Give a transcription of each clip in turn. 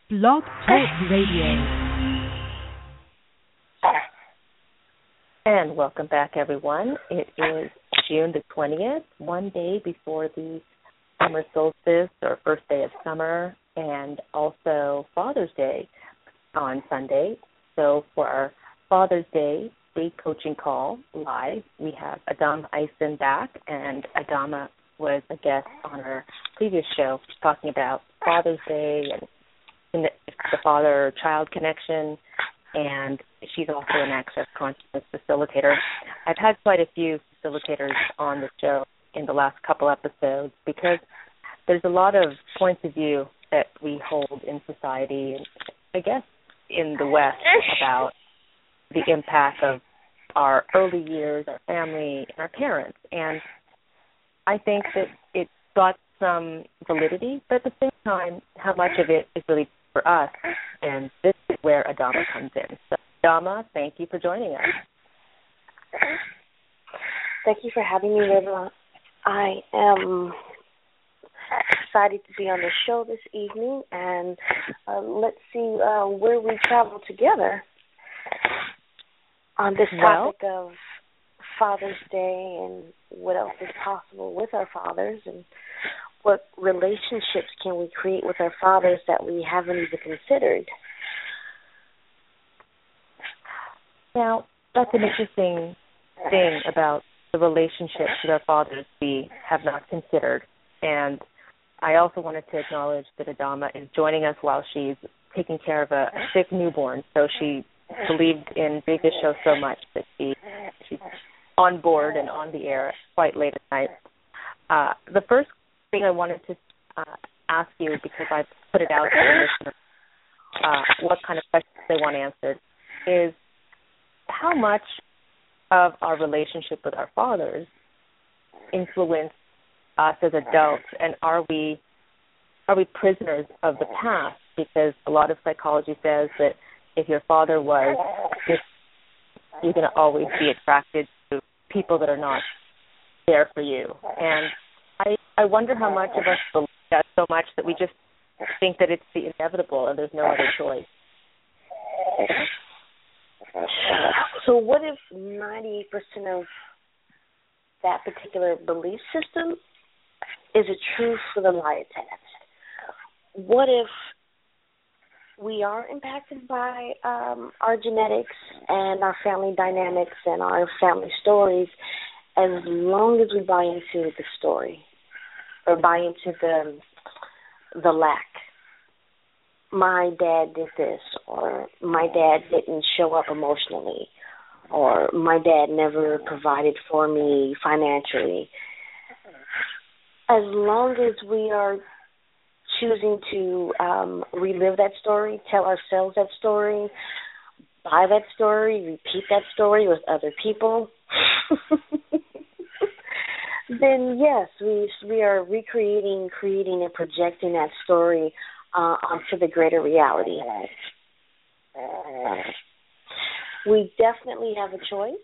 Blog Talk Radio. And welcome back, everyone. It is June the 20th, one day before the summer solstice or first day of summer, and also Father's Day on Sunday. So for our Father's Day free coaching call live, we have Adama Eisen back, and Adama was a guest on our previous show talking about Father's Day and the father-child connection, and she's also an Access Consciousness facilitator. I've had quite a few facilitators on the show in the last couple episodes because there's a lot of points of view that we hold in society, and I guess in the West, about the impact of our early years, our family, and our parents. And I think that it's got some validity, but at the same time, how much of it is really for us, and this is where Adama comes in. So, Adama, thank you for joining us. Thank you for having me, Riva. I am excited to be on the show this evening, and let's see where we travel together on this topic of Father's Day and what else is possible with our fathers and what relationships can we create with our fathers that we haven't even considered. Now, that's an interesting thing about the relationships with our fathers we have not considered. And I also wanted to acknowledge that Adama is joining us while she's taking care of a sick newborn. So she believed in doing this show so much that she's on board and on the air quite late at night. The first thing I wanted to ask you, because I've put it out to the listeners, what kind of questions they want answered, is how much of our relationship with our fathers influence us as adults, and are we prisoners of the past? Because a lot of psychology says that if your father was this, you're going to always be attracted to people that are not there for you. And I wonder how much of us believe that so much that we just think that it's the inevitable and there's no other choice. So what if 98% of that particular belief system is a truth with a lie attached? What if we are impacted by our genetics and our family dynamics and our family stories as long as we buy into the story or buy into the lack? My dad did this, or my dad didn't show up emotionally, or my dad never provided for me financially. As long as we are choosing to relive that story, tell ourselves that story, buy that story, repeat that story with other people, then yes, we are recreating, creating, and projecting that story onto the greater reality. We definitely have a choice.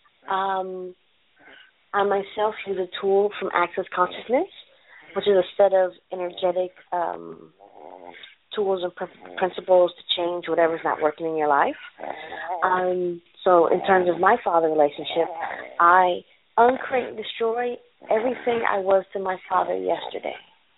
I myself use a tool from Access Consciousness, which is a set of energetic tools and principles to change whatever's not working in your life. So in terms of my father relationship, I uncreate and destroy everything I was to my father yesterday.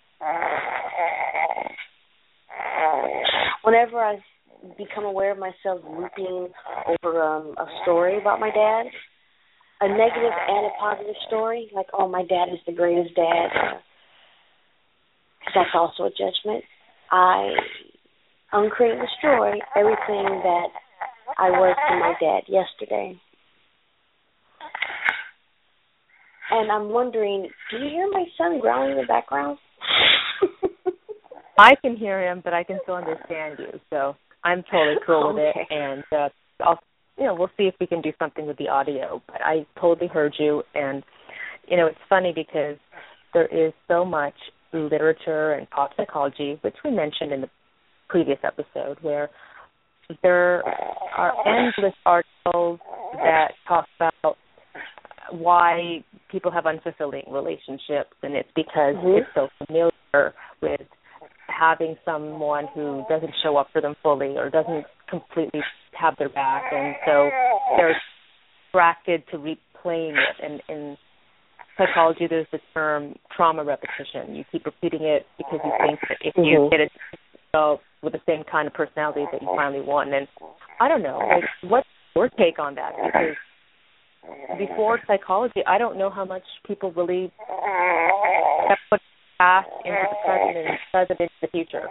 Whenever I become aware of myself looping over a story about my dad, a negative and a positive story, like, oh, my dad is the greatest dad, that's also a judgment. I uncreate and destroy everything that I was to my dad yesterday. And I'm wondering, do you hear my son growling in the background? I can hear him, but I can still understand you, so I'm totally cool with it. And we'll see if we can do something with the audio. But I totally heard you, and it's funny because there is so much literature and pop psychology, which we mentioned in the previous episode, where there are endless articles that talk about why people have unfulfilling relationships, and it's because it's so familiar with having someone who doesn't show up for them fully or doesn't completely have their back, and so they're distracted to replaying it. And in psychology, there's the term trauma repetition. You keep repeating it because you think that if you get it with the same kind of personality that you finally won. And I don't know, like, what's your take on that? Because before psychology, I don't know how much people really put past into the present and present into the future.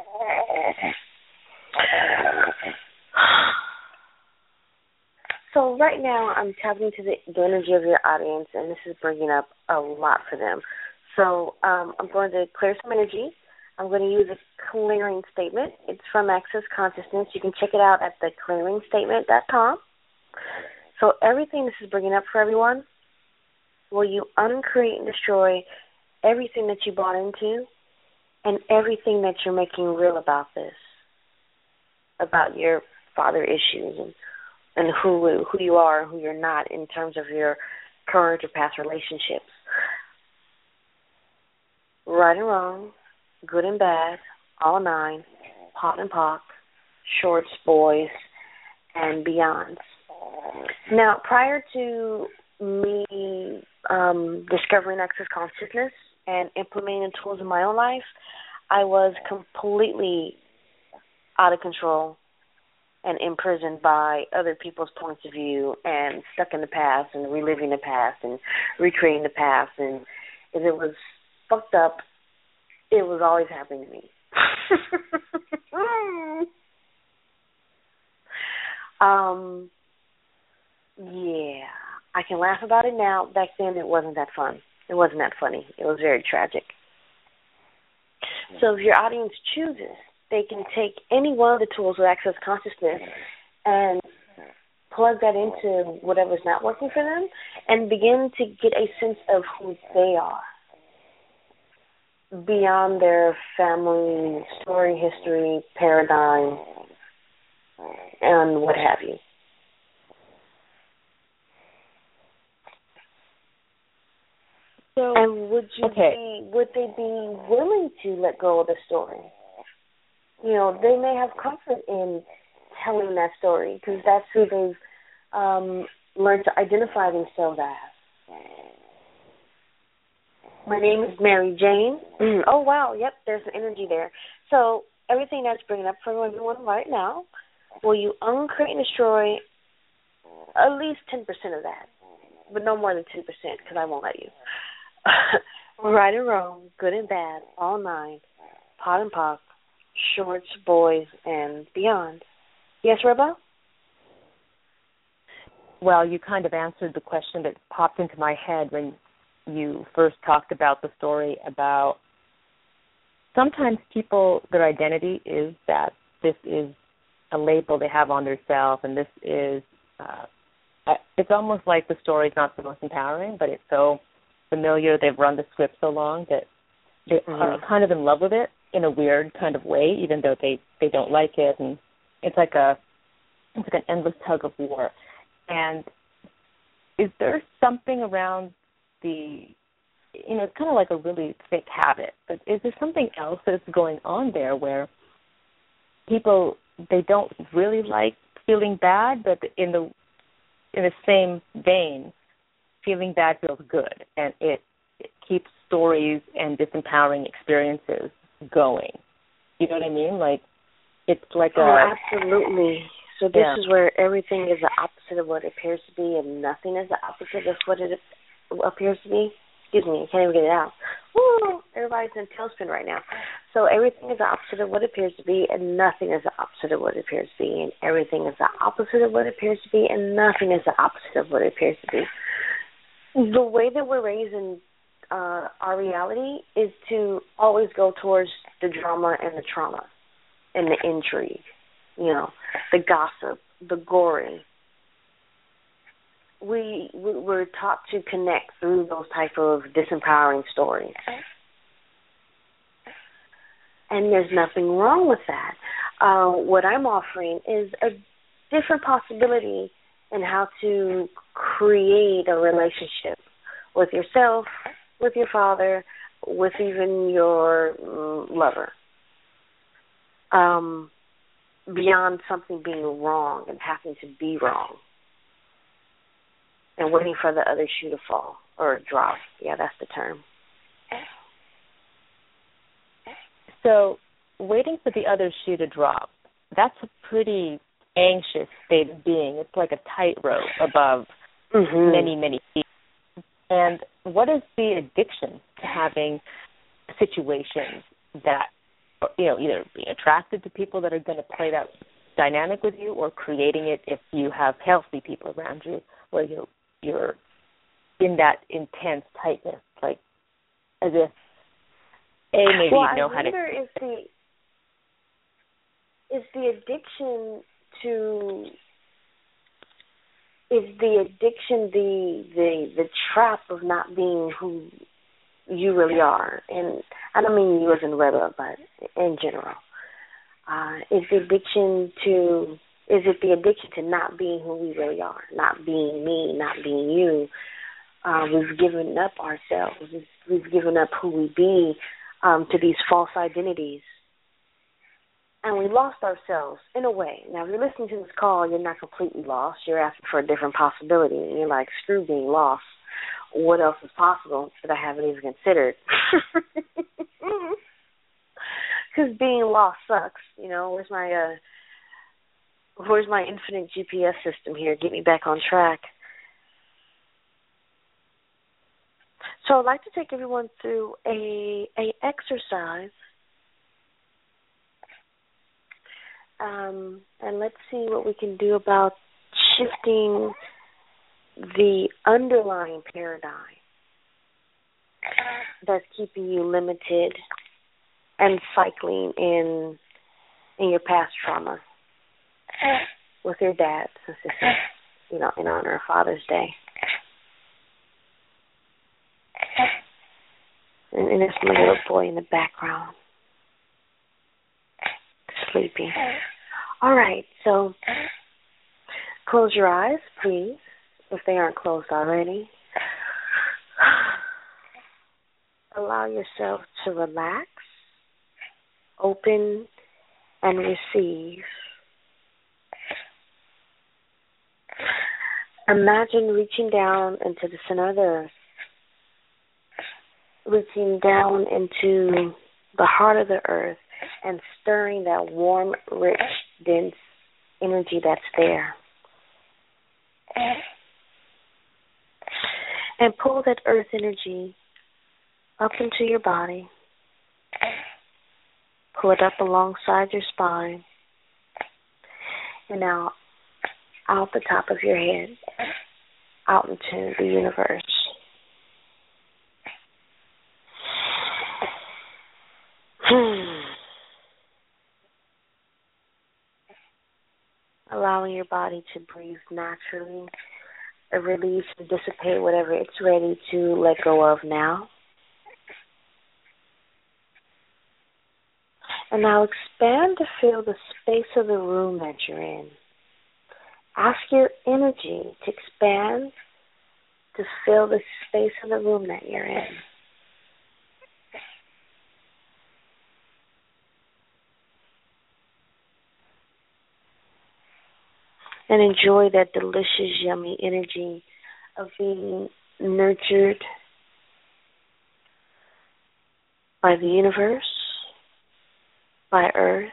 So right now I'm tapping into the energy of your audience, and this is bringing up a lot for them. So I'm going to clear some energy. I'm going to use a clearing statement. It's from Access Consciousness. You can check it out at theclearingstatement.com. So everything this is bringing up for everyone, will you uncreate and destroy everything that you bought into and everything that you're making real about this, about your father issues and who you are and who you're not in terms of your current or past relationships. Right and wrong, good and bad, all nine, pot and pock, shorts, boys, and beyonds. Now, prior to me discovering Access Consciousness and implementing the tools in my own life, I was completely out of control and imprisoned by other people's points of view and stuck in the past and reliving the past and recreating the past. And if it was fucked up, it was always happening to me. Yeah, I can laugh about it now. Back then, it wasn't that fun. It wasn't that funny. It was very tragic. So if your audience chooses, they can take any one of the tools with Access Consciousness and plug that into whatever's not working for them and begin to get a sense of who they are beyond their family, story, history, paradigm, and what have you. So, and would they be willing to let go of the story? You know, they may have comfort in telling that story because that's who they've learned to identify themselves as. My name is Mary Jane. Oh, wow, yep, there's an energy there. So everything that's bringing up for everyone right now, will you uncreate and destroy at least 10% of that, but no more than 10% because I won't let you. Right and wrong, good and bad, all nine, pot and pock, shorts, boys, and beyond. Yes, Reba? Well, you kind of answered the question that popped into my head when you first talked about the story about sometimes people, their identity is that this is a label they have on themselves, and this is, it's almost like the story's not the most empowering, but it's so familiar, they've run the script so long that they are kind of in love with it in a weird kind of way, even though they don't like it, and it's like an endless tug of war. And is there something around it's kind of like a really thick habit, but is there something else that's going on there where people, they don't really like feeling bad, but in the same vein, feeling bad feels good, and it keeps stories and disempowering experiences going. You know what I mean? Like, it's like absolutely. So this is where everything is the opposite of what it appears to be, and nothing is the opposite of what it appears to be. Excuse me, I can't even get it out. Woo! Everybody's in a tailspin right now. So everything is the opposite of what it appears to be, and nothing is the opposite of what it appears to be, and everything is the opposite of what it appears to be, and nothing is the opposite of what it appears to be. The way that we're raised in our reality is to always go towards the drama and the trauma and the intrigue, the gossip, the gory. We're taught to connect through those type of disempowering stories. And there's nothing wrong with that. What I'm offering is a different possibility in how to create a relationship with yourself, with your father, with even your lover. beyond something being wrong and having to be wrong and waiting for the other shoe to fall or drop. Yeah, that's the term. So waiting for the other shoe to drop, that's a pretty anxious state of being. It's like a tightrope above many, many people. And what is the addiction to having situations that, either being attracted to people that are going to play that dynamic with you, or creating it if you have healthy people around you where you're in that intense tightness, like as if maybe you know how to. Is the addiction the trap of not being who you really are? And I don't mean you as in Reba, but in general. Is it the addiction to not being who we really are, not being me, not being you? We've given up ourselves. We've given up who we be to these false identities. And we lost ourselves in a way. Now, if you're listening to this call, you're not completely lost. You're asking for a different possibility. And you're like, screw being lost. What else is possible that I haven't even considered? Because being lost sucks. Where's my infinite GPS system here? Get me back on track. So I'd like to take everyone through a exercise. And let's see what we can do about shifting the underlying paradigm that's keeping you limited and cycling in your past trauma with your dad, since this is, in honor of Father's Day. And there's my little boy in the background, sleeping. All right, so close your eyes, please, if they aren't closed already. Allow yourself to relax, open, and receive. Imagine reaching down into the center of the earth, reaching down into the heart of the earth and stirring that warm, rich, dense energy that's there. And pull that earth energy up into your body. Pull it up alongside your spine. And now out the top of your head, out into the universe. Allowing your body to breathe naturally, release and dissipate whatever it's ready to let go of now. And now expand to feel the space of the room that you're in. Ask your energy to expand to fill the space of the room that you're in. And enjoy that delicious, yummy energy of being nurtured by the universe, by Earth,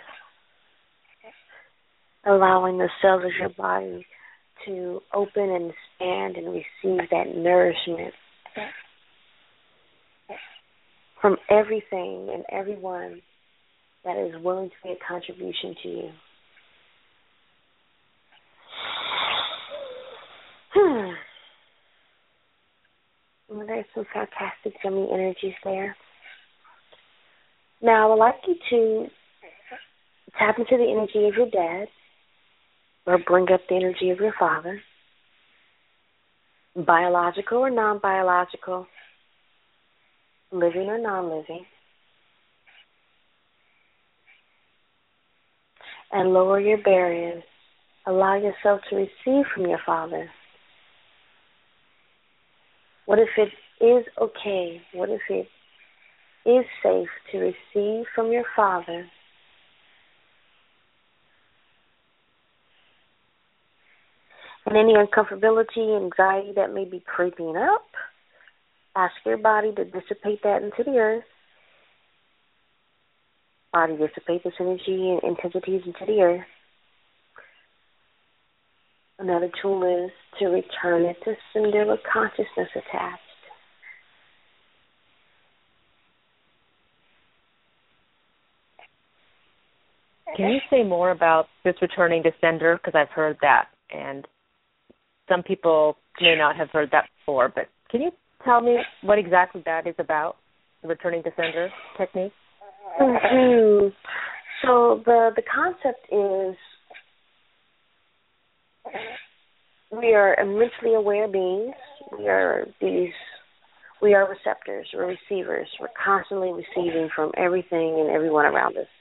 allowing the cells of your body to open and expand and receive that nourishment from everything and everyone that is willing to make a contribution to you. Well, there's some fantastic, yummy energies there. Now, I would like you to tap into the energy of your dad, or bring up the energy of your father, biological or non-biological, living or non-living, and lower your barriers. Allow yourself to receive from your father. What if it is okay? What if it is safe to receive from your father And any uncomfortability, anxiety that may be creeping up, ask your body to dissipate that into the earth. Body dissipate this energy and intensities into the earth. Another tool is to return it to sender with consciousness attached. Can you say more about this returning to sender? Because I've heard that, and some people may not have heard that before, but can you tell me what exactly that is about, the returning to sender technique? Mm-hmm. So the concept is we are immensely aware beings. We are receptors, we're receivers. We're constantly receiving from everything and everyone around us.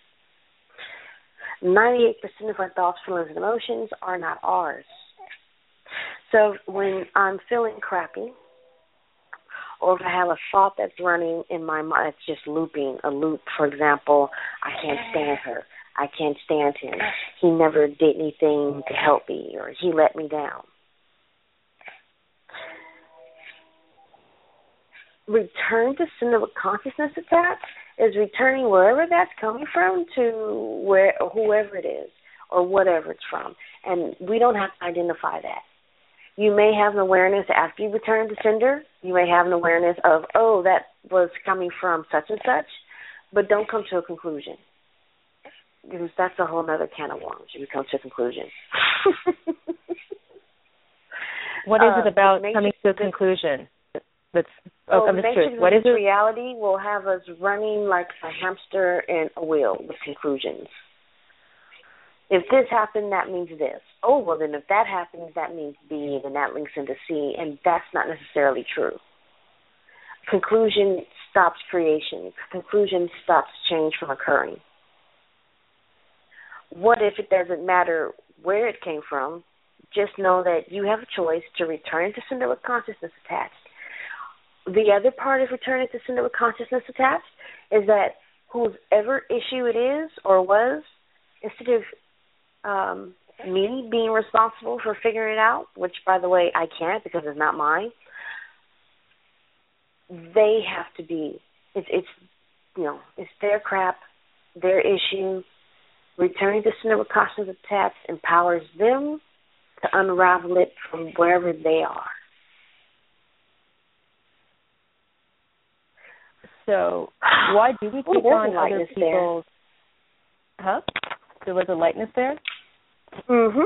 98% of our thoughts, feelings, and emotions are not ours. So when I'm feeling crappy, or if I have a thought that's running in my mind, it's just looping, a loop, for example, I can't stand her, I can't stand him, he never did anything to help me, or he let me down. Return to sender with consciousness attached is returning wherever that's coming from to whoever it is or whatever it's from. And we don't have to identify that. You may have an awareness after you return to sender. You may have an awareness of, oh, that was coming from such and such, but don't come to a conclusion. Because that's a whole other can of worms. You come to a conclusion. What is it about coming to a conclusion? I'm just curious. What is it? Reality will have us running like a hamster in a wheel with conclusions. If this happened, that means this. Oh, well, then if that happens, that means B, and that links into C, and that's not necessarily true. Conclusion stops creation. Conclusion stops change from occurring. What if it doesn't matter where it came from? Just know that you have a choice to return to sender with consciousness attached. The other part of returning to sender with consciousness attached is that whoever issue it is or was, instead of me being responsible for figuring it out, which, by the way, I can't because it's not mine, they have to be, it's their crap, their issue. Returning to sender with consciousness attached empowers them to unravel it from wherever they are. So why do we take on other people's... Huh? There was a lightness there? Mm-hmm.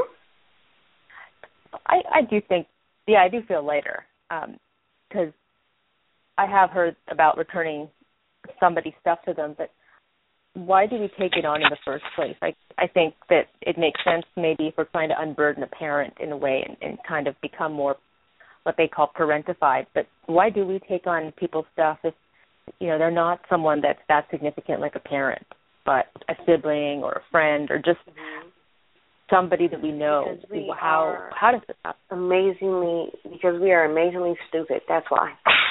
I do think, I do feel lighter because I have heard about returning somebody's stuff to them, but why do we take it on in the first place? I think that it makes sense maybe if we're trying to unburden a parent in a way and kind of become more what they call parentified, but why do we take on people's stuff if they're not someone that's that significant like a parent, but a sibling or a friend or just somebody that we know? How does this happen? Because we are amazingly stupid. That's why.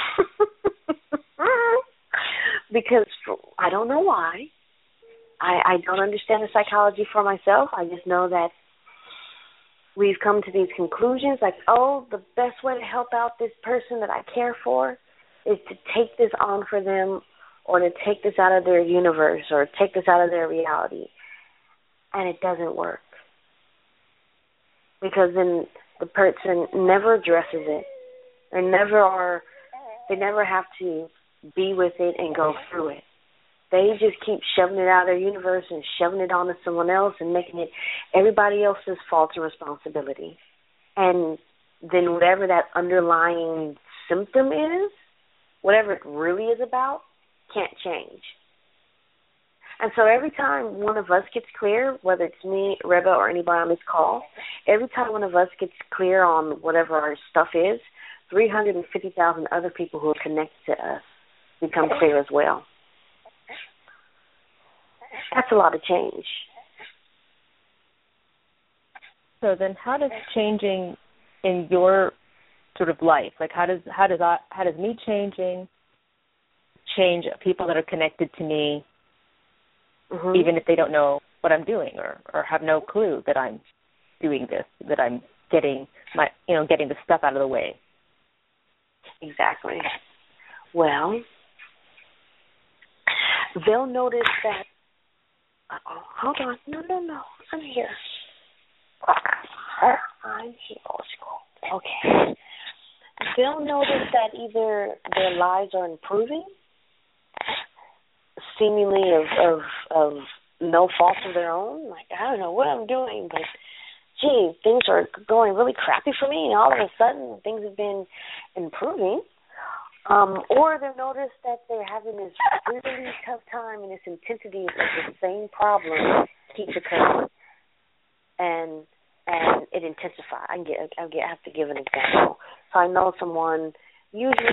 Because I don't know why. I don't understand the psychology for myself. I just know that we've come to these conclusions like, oh, the best way to help out this person that I care for is to take this on for them or to take this out of their universe or take this out of their reality. And it doesn't work. Because then the person never addresses it. They never have to be with it and go through it. They just keep shoving it out of their universe and shoving it onto someone else and making it everybody else's fault and responsibility. And then whatever that underlying symptom is, whatever it really is about, can't change. And so every time one of us gets clear, whether it's me, Reba, or anybody on this call, every time one of us gets clear on whatever our stuff is, 350,000 other people who are connected to us become clear as well. That's a lot of change. So then how does changing in your sort of life, like how does me changing change people that are connected to me, even if they don't know what I'm doing or have no clue that I'm doing this, that I'm getting the stuff out of the way. Exactly. Well, they'll notice that. Hold on. No. I'm here. I'm here. Okay. They'll notice that either their lives are improving, seemingly of no fault of their own. Like, I don't know what I'm doing, but gee, things are going really crappy for me, and all of a sudden things have been improving. Or they'll notice that they're having this really tough time, and this intensity of the same problem keeps occurring, and it intensifies. I have to give an example. So I know someone, usually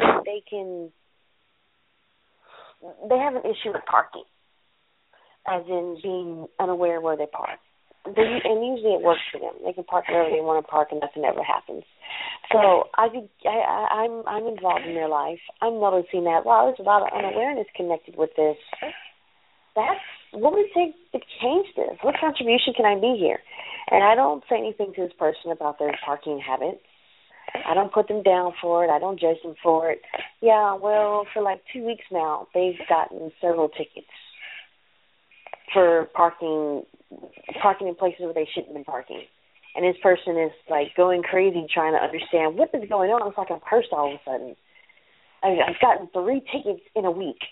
they have an issue with parking, as in being unaware where they park. And usually it works for them. They can park wherever they want to park, and nothing ever happens. So I'm involved in their life. I'm noticing that, wow, there's a lot of unawareness connected with this. What would it take to change this? What contribution can I be here? And I don't say anything to this person about their parking habits. I don't put them down for it. I don't judge them for it. Yeah, well, for like 2 weeks now, they've gotten several tickets for parking in places where they shouldn't have been parking. And this person is like going crazy trying to understand what is going on. It's like I'm cursed all of a sudden. I've gotten 3 tickets in a week.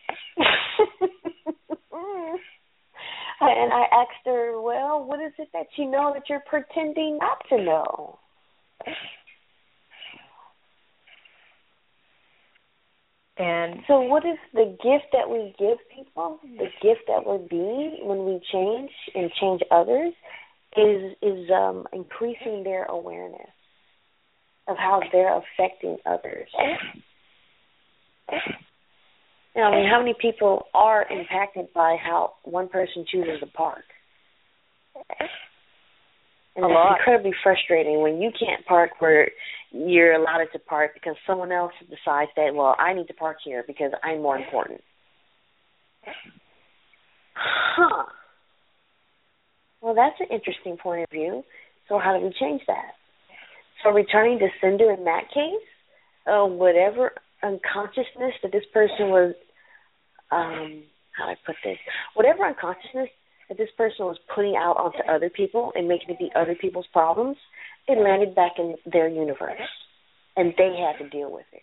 And I asked her, well, what is it that you know that you're pretending not to know? And so what is the gift that we give people, the gift that we're being when we change and change others is increasing their awareness of how they're affecting others. I mean, how many people are impacted by how one person chooses to park? And it's incredibly frustrating when you can't park where you're allowed to park because someone else decides that, well, I need to park here because I'm more important. Well, that's an interesting point of view. So how do we change that? So returning to sender in that case, whatever unconsciousness that this person was, how do I put this? Whatever unconsciousness that this person was putting out onto other people and making it be other people's problems, it landed back in their universe, and they had to deal with it.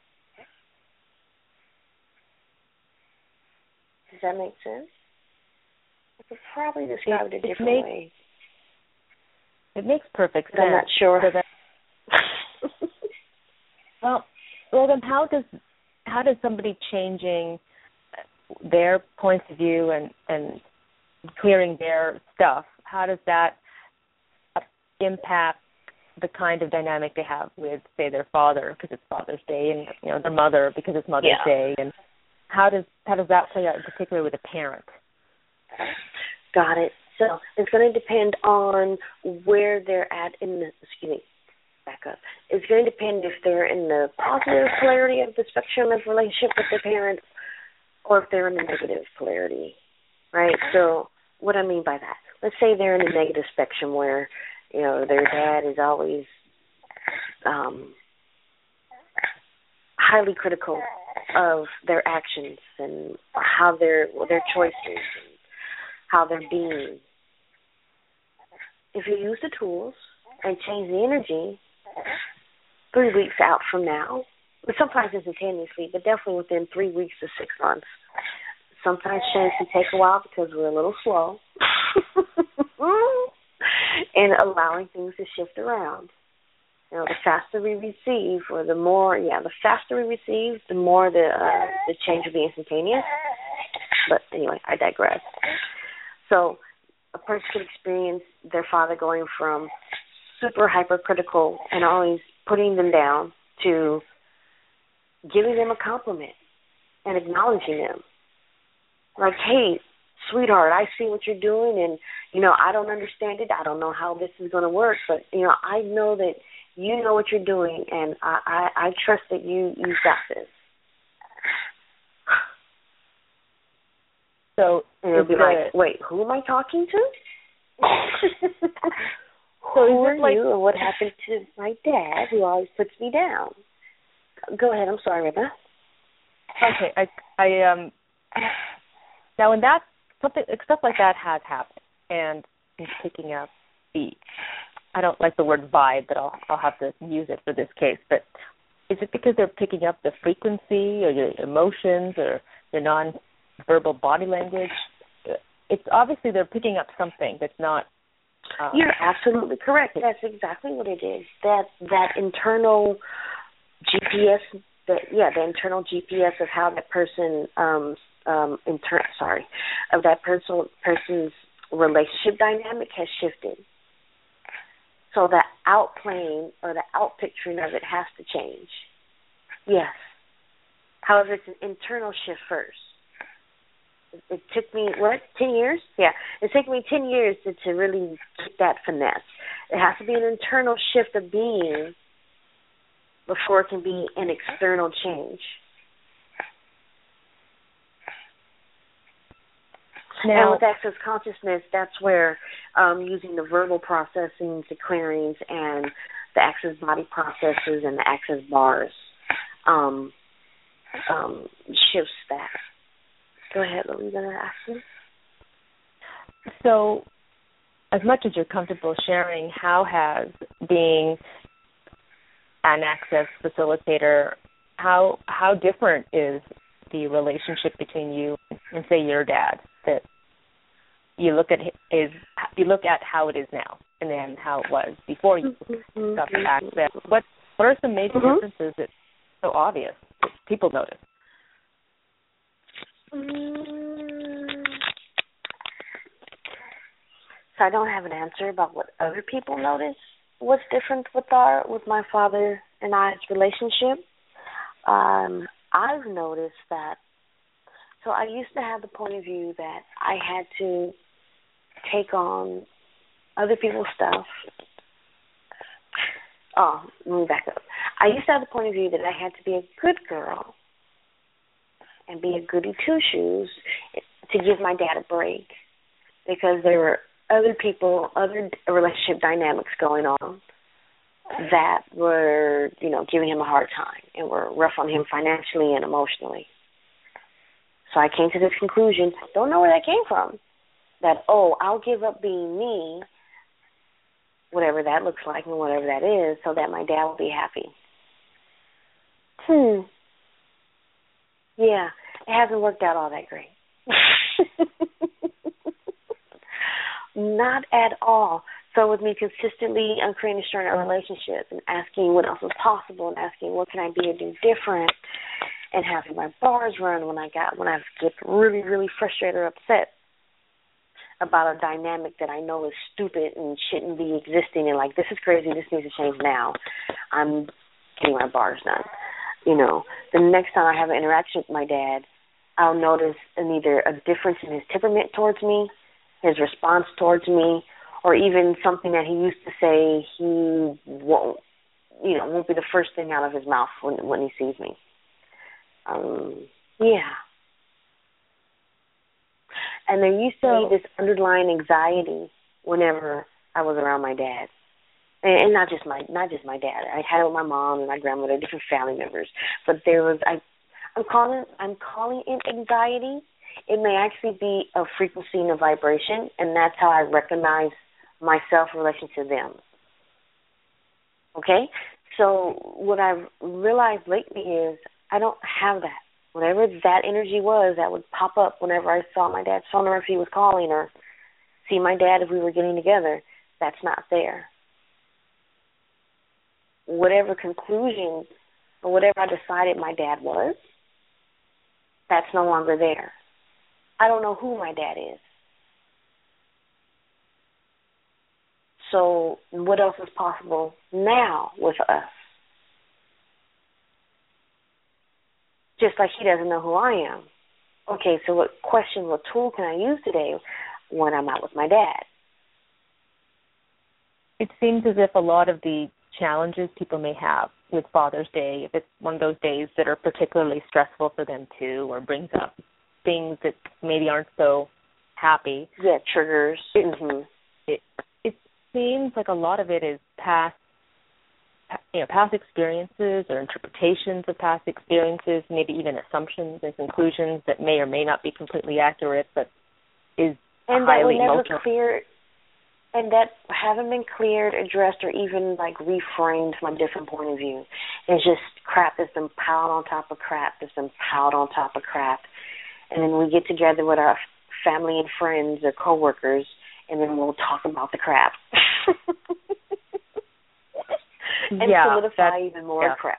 Does that make sense? I could probably describe it a different way. It makes perfect sense. I'm not sure. Well, then how does somebody changing their points of view and clearing their stuff, how does that impact the kind of dynamic they have with, say, their father because it's Father's Day, and their mother because it's Mother's Day, and how does that play out in particular with a parent? Got it. So it's going to depend on where they're at back up. It's going to depend if they're in the positive polarity of the spectrum of relationship with their parents or if they're in the negative polarity, right? So what I mean by that, let's say they're in the negative spectrum where, their dad is always highly critical of their actions and how their choices and how they're being. If you use the tools and change the energy 3 weeks out from now, but sometimes instantaneously, but definitely within 3 weeks to 6 months. Sometimes change can take a while because we're a little slow in allowing things to shift around. The faster we receive, or the faster we receive, the more the change will be instantaneous. But anyway, I digress. So a person could experience their father going from super hypercritical and always putting them down to giving them a compliment and acknowledging them. Like, hey, sweetheart, I see what you're doing, and, I don't understand it. I don't know how this is going to work, but, I know that you know what you're doing, and I trust that you got this. So and it'll be like, wait, who am I talking to? who are you or what happened to my dad who always puts me down? Go ahead. I'm sorry, Reba. Okay. I now when that stuff like that has happened, and he's picking up the, I don't like the word vibe, but I'll have to use it for this case. But is it because they're picking up the frequency or your emotions or your non-verbal body language? It's obviously they're picking up something that's not. You're absolutely correct. That's exactly what it is. That internal GPS. The internal GPS of how that person of that person's relationship dynamic has shifted. So the outplaying or the outpicturing of it has to change. Yes. However, it's an internal shift first. It took me, 10 years? Yeah. It took me 10 years to really get that finesse. It has to be an internal shift of being before it can be an external change. Now, and with access consciousness, that's where using the verbal processing, the clearings, and the access body processes and the access bars shifts that. Go ahead, what were you going to ask me? So, as much as you're comfortable sharing, how has being an access facilitator, how different is the relationship between you and, say, your dad? That you look at how it is now, and then how it was before you got the access. What are some major differences that's so obvious that people notice? So I don't have an answer about what other people notice. What's different with my father and I's relationship? I've noticed that. So I used to have the point of view that I had to take on other people's stuff. Oh, let me back up. I used to have the point of view that I had to be a good girl and be a goody two-shoes to give my dad a break, because there were other people, other relationship dynamics going on that were, giving him a hard time and were rough on him financially and emotionally. So I came to this conclusion, don't know where that came from, that, I'll give up being me, whatever that looks like and whatever that is, so that my dad will be happy. Yeah, it hasn't worked out all that great. Not at all. So with me consistently creating stronger relationships and asking what else is possible and asking what can I be or do different, and having my bars run when I get really, really frustrated or upset about a dynamic that I know is stupid and shouldn't be existing, and like, this is crazy, this needs to change now. I'm getting my bars done. The next time I have an interaction with my dad, I'll notice either a difference in his temperament towards me, his response towards me, or even something that he used to say he won't be the first thing out of his mouth when he sees me. Yeah. And there used to be this underlying anxiety whenever I was around my dad. And not just my dad. I had it with my mom and my grandmother, different family members. But there was I'm calling it anxiety. It may actually be a frequency and a vibration, and that's how I recognize myself in relation to them. Okay? So what I've realized lately is I don't have that. Whatever that energy was, that would pop up whenever I saw my dad's phone or if he was calling, or see my dad if we were getting together. That's not there. Whatever conclusion or whatever I decided my dad was, that's no longer there. I don't know who my dad is. So what else is possible now with us? Just like he doesn't know who I am. Okay, so what tool can I use today when I'm out with my dad? It seems as if a lot of the challenges people may have with Father's Day, if it's one of those days that are particularly stressful for them too, or brings up things that maybe aren't so happy. Yeah, triggers. It seems seems like a lot of it is past experiences or interpretations of past experiences, maybe even assumptions and conclusions that may or may not be completely accurate, but is highly emotional. And that haven't been cleared, addressed, or even like reframed from a different point of view. It's just crap that's been piled on top of crap that's been piled on top of crap. And then we get together with our family and friends or coworkers, and then we'll talk about the crap. And solidify even more crap.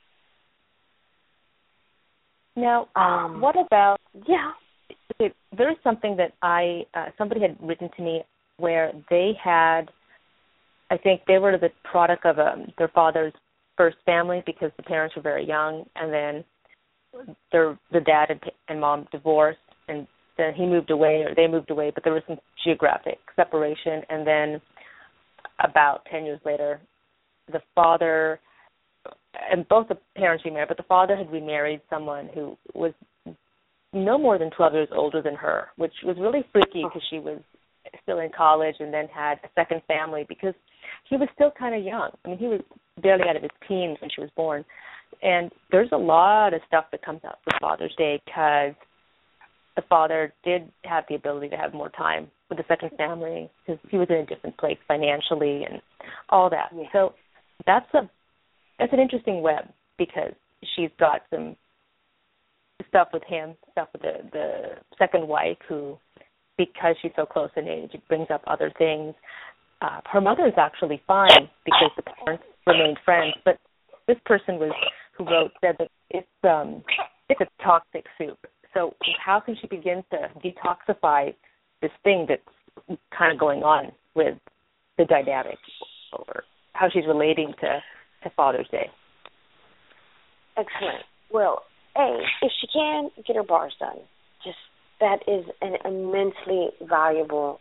Now, what about... Okay, there's something that somebody had written to me where they had, I think they were the product of their father's first family because the parents were very young, and then the dad and mom divorced, and then he moved away, or they moved away, but there was some geographic separation, and then about 10 years later, the father, and both the parents remarried, but the father had remarried someone who was no more than 12 years older than her, which was really freaky because she was still in college and then had a second family because he was still kind of young. I mean, he was barely out of his teens when she was born. And there's a lot of stuff that comes out for Father's Day because the father did have the ability to have more time with the second family because he was in a different place financially and all that. Yeah. So that's an interesting web because she's got some stuff with him, stuff with the second wife who, because she's so close in age, it brings up other things. Her mother is actually fine because the parents remained friends, but this person who wrote said that it's a toxic soup. So how can she begin to detoxify this thing that's kind of going on with the dynamic or how she's relating to Father's Day? Excellent. Well, if she can, get her bars done. Just that is an immensely valuable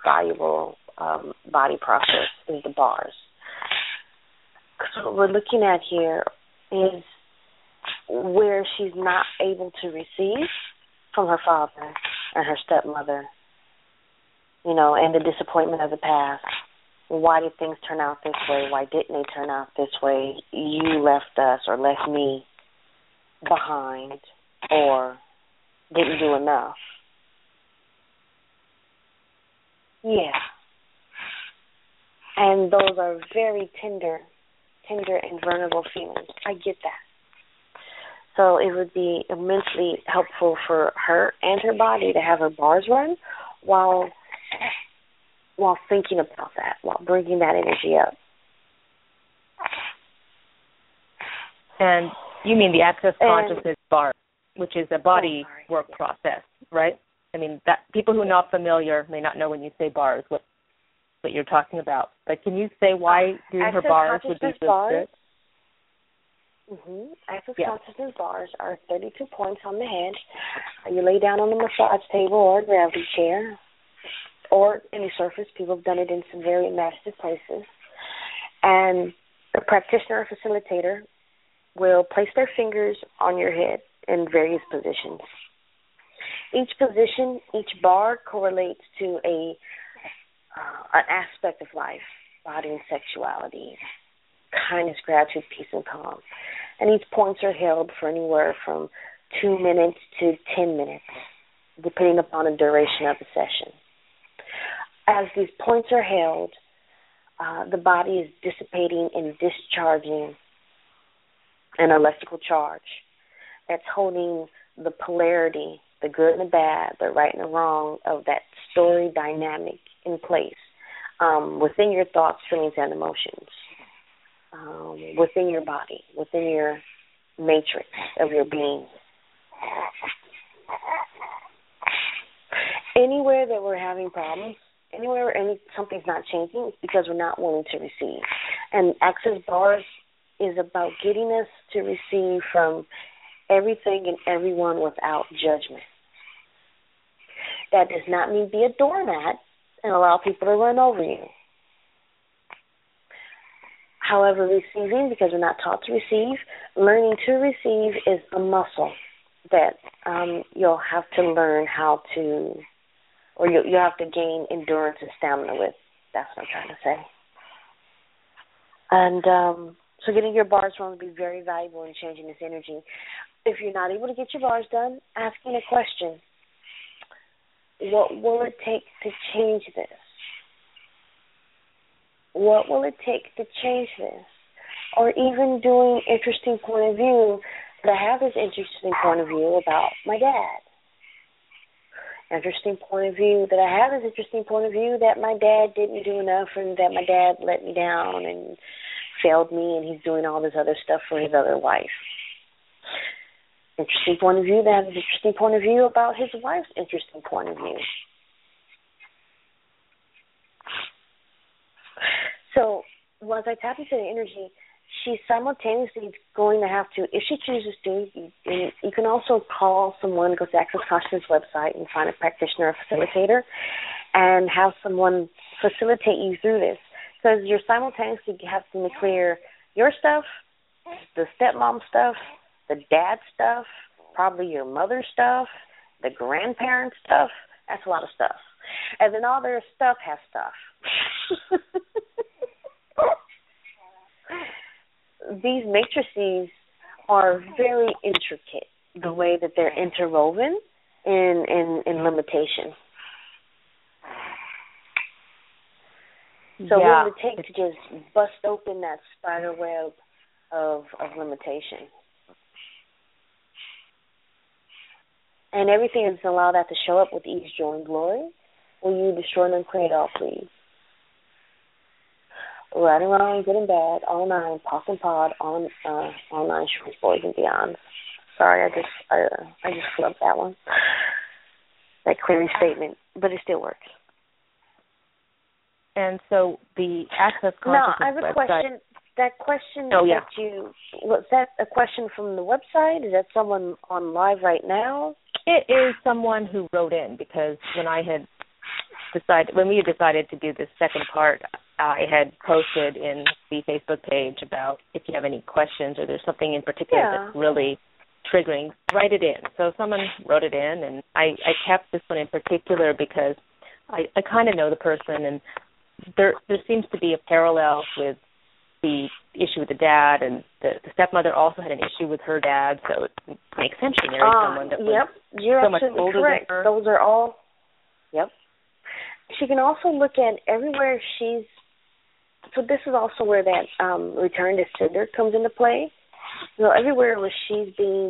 body process is the bars. So what we're looking at here is where she's not able to receive from her father and her stepmother, and the disappointment of the past. Why did things turn out this way? Why didn't they turn out this way? You left us or left me behind or didn't do enough. Yeah. And those are very tender and vulnerable feelings. I get that. So it would be immensely helpful for her and her body to have her bars run while thinking about that, while bringing that energy up. And you mean the Access Consciousness bar, which is a body work process, right? I mean, that people who are not familiar may not know when you say bars what you're talking about. But can you say why doing her bars would be so good? Access Consciousness bars are 32 points on the head. You lay down on a massage table or a gravity chair or any surface. People have done it in some very massive places. And the practitioner or facilitator will place their fingers on your head in various positions. Each position, each bar correlates to an aspect of life, body and sexuality, kindness, gratitude, peace, and calm. And these points are held for anywhere from 2 minutes to 10 minutes, depending upon the duration of the session. As these points are held, the body is dissipating and discharging an electrical charge that's holding the polarity, the good and the bad, the right and the wrong of that story dynamic in place within your thoughts, feelings, and emotions, within your body, within your matrix of your being. Anywhere that we're having problems, anywhere something's not changing, it's because we're not willing to receive. And Access Bars is about getting us to receive from everything and everyone without judgment. That does not mean be a doormat and allow people to run over you. However, receiving, because we're not taught to receive, learning to receive is a muscle that you'll have to learn how to, or you'll have to gain endurance and stamina with. That's what I'm trying to say. And so getting your bars done would be very valuable in changing this energy. If you're not able to get your bars done, asking a question. What will it take to change this? What will it take to change this? Or even doing interesting point of view, that I have this interesting point of view about my dad. Interesting point of view that I have this interesting point of view that my dad didn't do enough and that my dad let me down and failed me and he's doing all this other stuff for his other wife. Interesting point of view that has an interesting point of view about his wife's interesting point of view. So once I tap into the energy, she's simultaneously going to have to, if she chooses to, you can also call someone, go to Access Consciousness website and find a practitioner or facilitator and have someone facilitate you through this. Because you're simultaneously having to clear your stuff, the stepmom stuff, the dad stuff, probably your mother stuff, the grandparent stuff. That's a lot of stuff. And then all their stuff has stuff. These matrices are very intricate, the way that they're interwoven in limitation. So what would it take to just bust open that spider web of limitation? And everything is allow that to show up with ease, joy, and glory. Will you destroy and create all, please? Right and wrong, good and bad, all nine, POC and POD, all nine, shorts, boys, and beyond. Sorry, I just flubbed that one. That clearing statement, but it still works. And so the Access Consciousness I have a website, question. That question was that a question from the website? Is that someone on live right now? It is someone who wrote in, because when we decided to do this second part, I had posted in the Facebook page about if you have any questions or there's something in particular that's really triggering, write it in. So someone wrote it in, and I kept this one in particular because I kind of know the person, and there seems to be a parallel with the issue with the dad, and the stepmother also had an issue with her dad, so it makes sense she married someone that was so much older correct. than her. Those are all, She can also look at everywhere she's, so this is also where that return to sender comes into play. Everywhere where she's being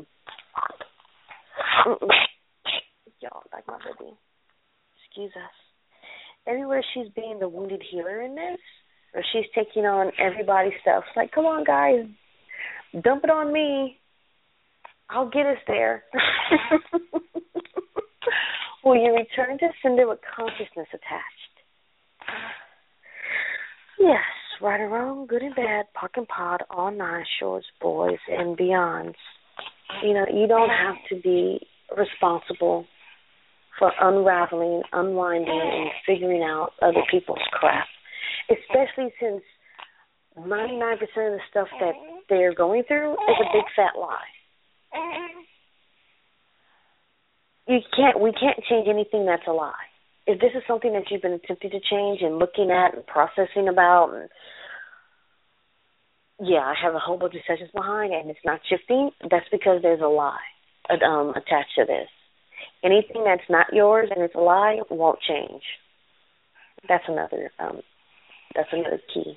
y'all, like my baby, excuse us. Everywhere she's being the wounded healer in this, or she's taking on everybody's stuff. It's like, come on, guys, dump it on me. I'll get us there. Will you return to sender with consciousness attached? Yes, right or wrong, good and bad, POC and POD, all nine, shorts, boys, and beyonds. You don't have to be responsible for unraveling, unwinding, and figuring out other people's crap, especially since 99% of the stuff that they're going through is a big fat lie. We can't change anything that's a lie. If this is something that you've been attempting to change and looking at and processing about, and I have a whole bunch of sessions behind it and it's not shifting, that's because there's a lie attached to this. Anything that's not yours and it's a lie won't change. That's another key.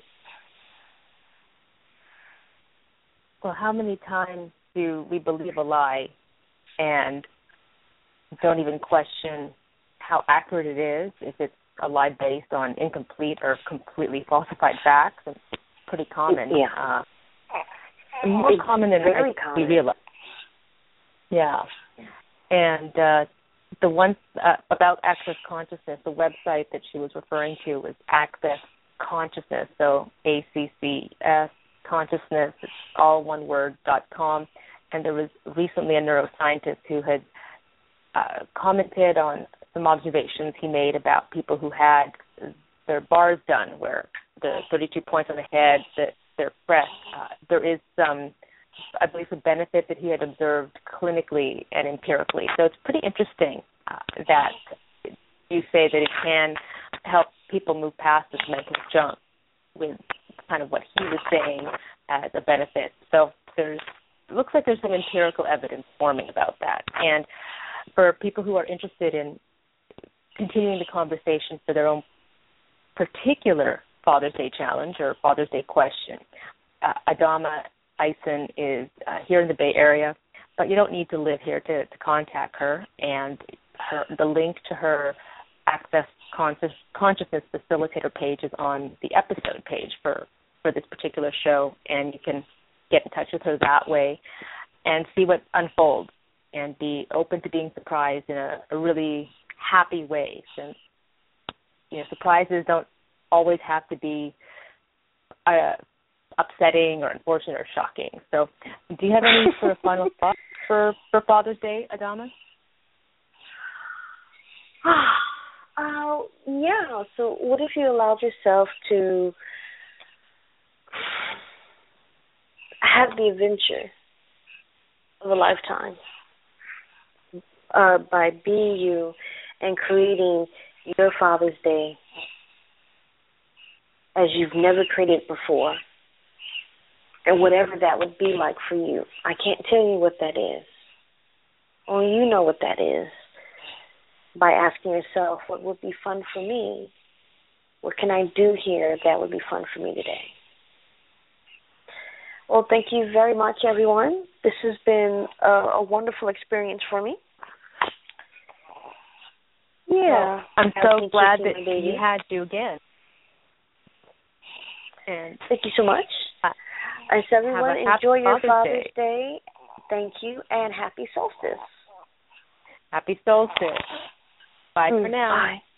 Well, how many times do we believe a lie and don't even question how accurate it is, if it's a lie based on incomplete or completely falsified facts? It's pretty common. More common than we realize. Yeah. And the one about Access Consciousness, the website that she was referring to was Access Consciousness, so ACCS Consciousness, it's all one word, .com. And there was recently a neuroscientist who had commented on some observations he made about people who had their bars done, where the 32 points on the head, they're pressed. There is some, I believe, a benefit that he had observed clinically and empirically. So it's pretty interesting that you say that it can help people move past this mental junk with kind of what he was saying as a benefit. So it looks like there's some empirical evidence forming about that. And for people who are interested in continuing the conversation for their own particular Father's Day challenge or Father's Day question, Adama Eisen is here in the Bay Area, but you don't need to live here to contact her. And the link to her Access Consciousness Facilitator page is on the episode page for this particular show, and you can get in touch with her that way and see what unfolds and be open to being surprised in a really happy way, since surprises don't always have to be upsetting or unfortunate or shocking. So do you have any sort of final thoughts for Father's Day, Adama? Yeah. So what if you allowed yourself to have the adventure of a lifetime by being you and creating your Father's Day as you've never created before, and whatever that would be like for you. I can't tell you what that is. Only you know what that is, by asking yourself, what would be fun for me? What can I do here that would be fun for me today? Well, thank you very much, everyone. This has been a wonderful experience for me. Yeah. I'm so glad that you had you again. And thank you so much. And so everyone, enjoy your Father's Day. Thank you, and happy solstice. Happy solstice. Bye for now. Bye.